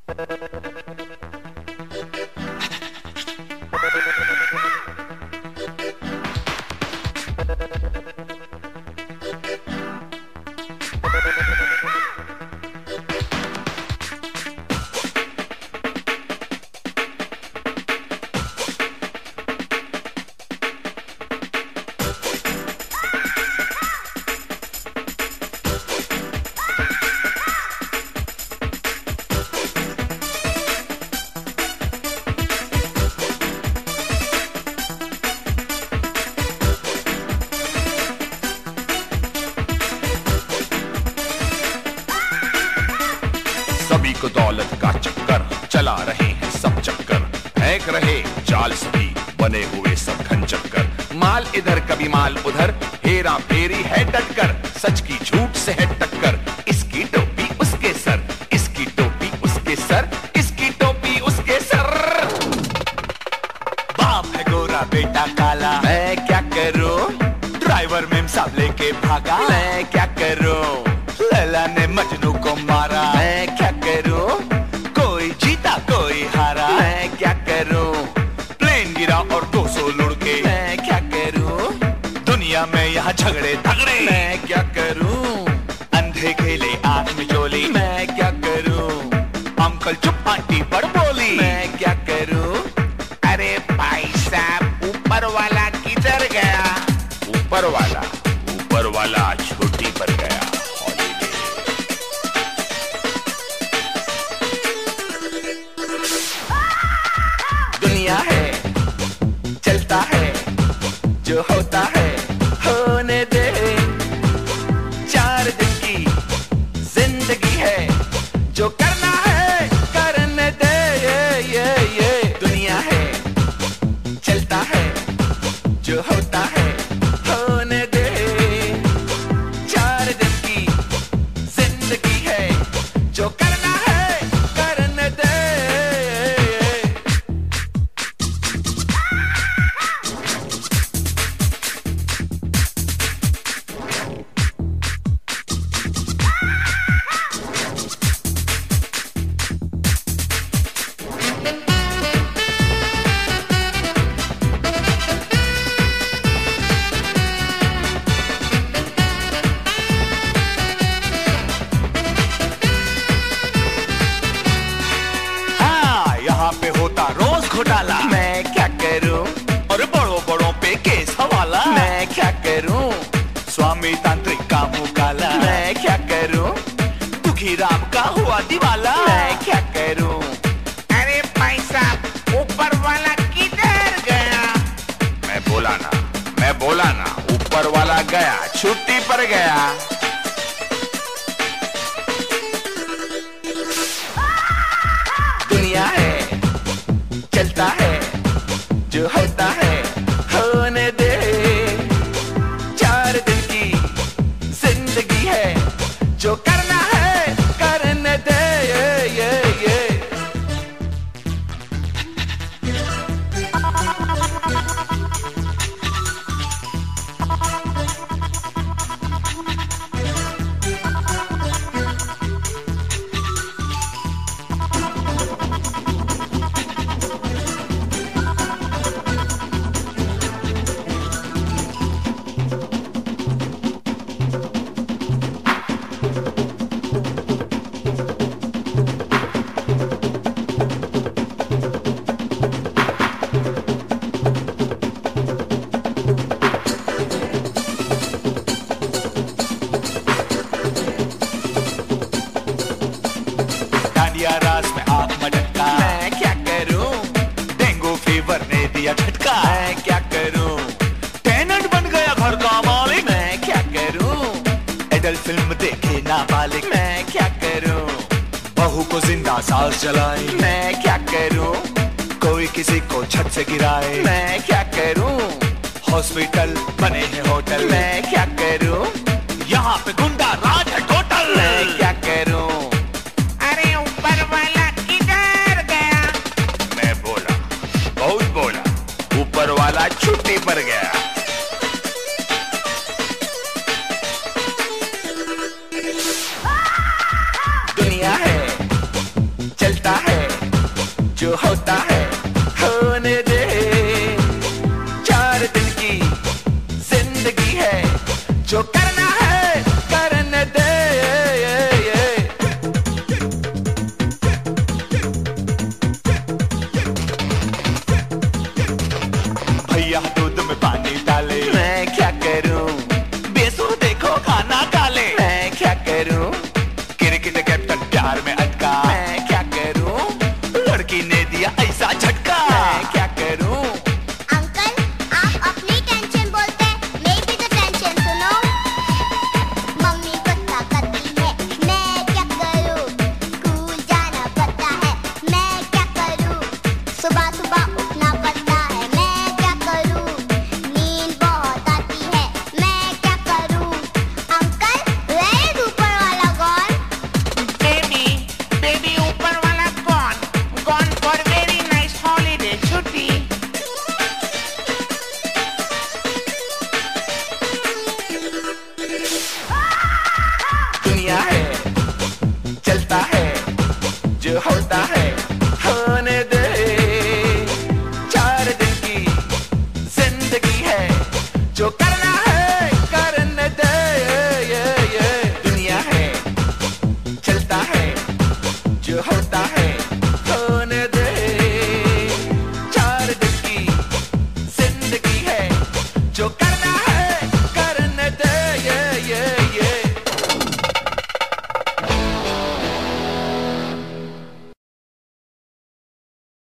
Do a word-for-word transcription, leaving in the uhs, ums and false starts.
सभी को दौलत का चक्कर, चला रहे हैं सब चक्कर, फेंक रहे जाल सभी, बने हुए सब घन चक्कर। माल इधर कभी माल उधर, हेरा फेरी है डटकर, सच की झूठ से है टक्कर। इसकी टोपी उसके सर, इसकी टोपी उसके सर, इसकी टोपी उसके सर। बाप है गोरा बेटा काला, मैं क्या करूं? ड्राइवर मेम साहब लेके भागा, मैं क्या करूं? लैला ने मजनू को मारा, मैं क्या करूं? कोई जीता कोई हारा, मैं क्या करूं? प्लेन गिरा और दो सौ लुढ़के, मैं क्या करूं? दुनिया में यहाँ झगड़े झगड़े, मैं क्या करूं? अंधे खेले आंख में चोली, मैं क्या करूं? अंकल चुप आंटी बड़ बोली, मैं क्या करूं? अरे भाई साहब, ऊपर वाला किधर गया? ऊपर वाला ऊपर वाला छुट्टी पर गया। दुनिया है, चलता है, जो होता है होने दे। चार दिन की जिंदगी है, जो करना है करने दे। ये ये ये दुनिया है, चलता है, जो होता है होने दे। चार दिन की जिंदगी है, जो करना है करने दे। रोज घोटाला, मैं क्या करूं? और बड़ों बड़ों पे केस हवाला, मैं क्या करूं? स्वामी तांत्रिक का मुंह काला, मैं क्या करूं? दुखी राम का हुआ दिवाला, मैं क्या करूं? अरे भाई साहब, ऊपर वाला किधर गया? मैं बोला ना मैं बोला ना ऊपर वाला गया, छुट्टी पर गया। दुनिया है, चलता है, जो होता है होने दे। चार दिन की जिंदगी है, जो करना है करने दे। ये ये ये रास में आग मटका, मैं क्या करूं? डेंगू फीवर ने दिया झटका, मैं क्या करूं? टेनेंट बन गया घर का मालिक, मैं क्या करूं? एडल्ट फिल्म देखे नाबालिग, मैं क्या करूं? बहू को जिंदा सास जलाए, मैं क्या करूं? कोई किसी को छत से गिराए, मैं क्या करूं? हॉस्पिटल बने हैं होटल, मैं क्या करूं? यहाँ पे गुंडा राज है टोटल, मैं क्या करूं? अरे ऊपर वाला किधर गया? मैं बोला, बहुत बोला, ऊपर वाला छुट्टी पर गया। दुनिया है, चलता जो होता है होने दे। चार दिन की जिंदगी है, जो करना है करने दे। भैया दूध में पानी डाले, मैं क्या करूं? बेसुर देखो खाना काले। मैं क्या करूं? क्रिकेट कैप्टन प्यार में अटका, मैं क्या करूं? लड़की ने दिया ऐसा झटका। मैं क्या करूं? अंकल, आप अपनी टेंशन बोलते, मैं भी तो टेंशन सुनो। मम्मी गुस्सा करती है, मैं क्या करूं? स्कूल जाना पड़ता है, मैं क्या करूं? सुबह सुबह उठना पड़ता है, मैं क्या करूं? नींद बहुत आती है, मैं क्या करूं? अंकल, वेयर ऊपर वाला कौन? बेबी बेबी ऊपर वाला कौन? Gone for very nice holiday छुट्टी। दुनिया है